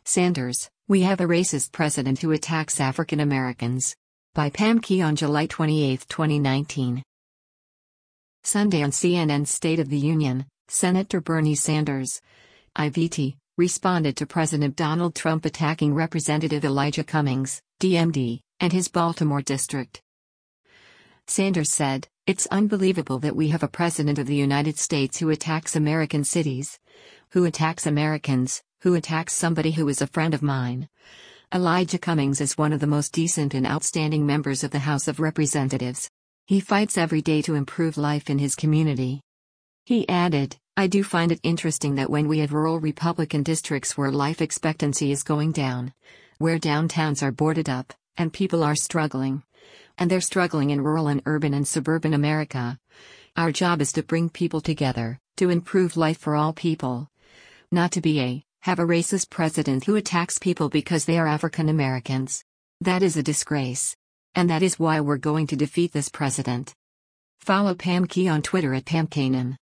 Sanders, we have a racist president who attacks African Americans. By Pam Key on July 28, 2019. Sunday on CNN's State of the Union, Senator Bernie Sanders, IVT, responded to President Donald Trump attacking Representative Elijah Cummings, DMD, and his Baltimore district. Sanders said, "It's unbelievable that we have a president of the United States who attacks American cities, who attacks Americans, who attacks somebody who is a friend of mine. Elijah Cummings is one of the most decent and outstanding members of the House of Representatives. He fights every day to improve life in his community." He added, "I do find it interesting that when we have rural Republican districts where life expectancy is going down, where downtowns are boarded up, and people are struggling, and they're struggling in rural and urban and suburban America, our job is to bring people together, to improve life for all people. Not to have a racist president who attacks people because they are African Americans. That is a disgrace. And that is why we're going to defeat this president." Follow Pam Key on Twitter at PamKanan.